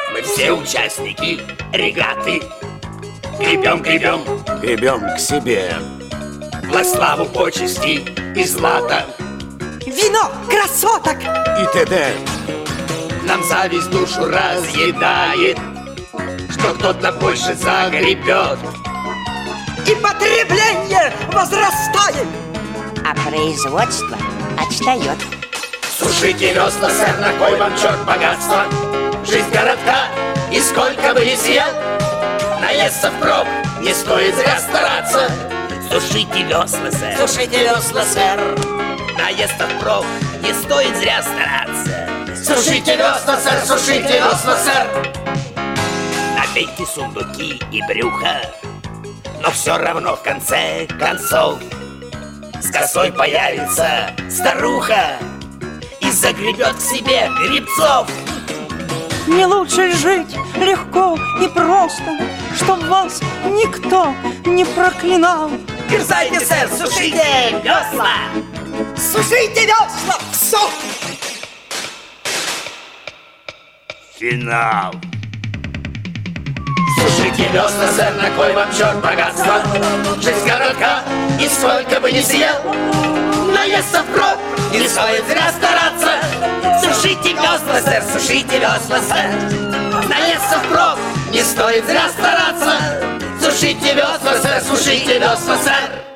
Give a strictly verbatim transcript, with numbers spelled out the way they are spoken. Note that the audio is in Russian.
Мы все участники регаты. Гребем, гребем, Гребем к себе. во славу, почести и злата. Вино красоток И т.д. Нам зависть душу разъедает, что кто-то больше загребет. и потребление возрастает. А производство отстает. Сушите весла, сэр, на кой вам черт богатства? Жизнь городка, и сколько бы ни съел, наесться впрок, не стоит зря стараться. Сушите весла, сэр, Сушите весла, сэр. наесться впрок, не стоит зря стараться. Сушите весла, сэр, сушите весла, сэр. Набейте сундуки и брюха, но все равно в конце концов с косой появится старуха и загребет к себе грибцов. Не лучше жить легко и просто, чтоб вас никто не проклинал. Дерзайте, сэр, сушите весла. Сушите весла, все. Финал. Сушите весла, сэр, на кой вам черт богатства? Жизнь городка, и сколько бы ни съел, наесться впрок, не стоит зря стараться. Сушите весла, сэр, сушите весла, сэр. Наесться впрок, не стоит зря стараться. Сушите весла, сэр, сушите весла, сэр.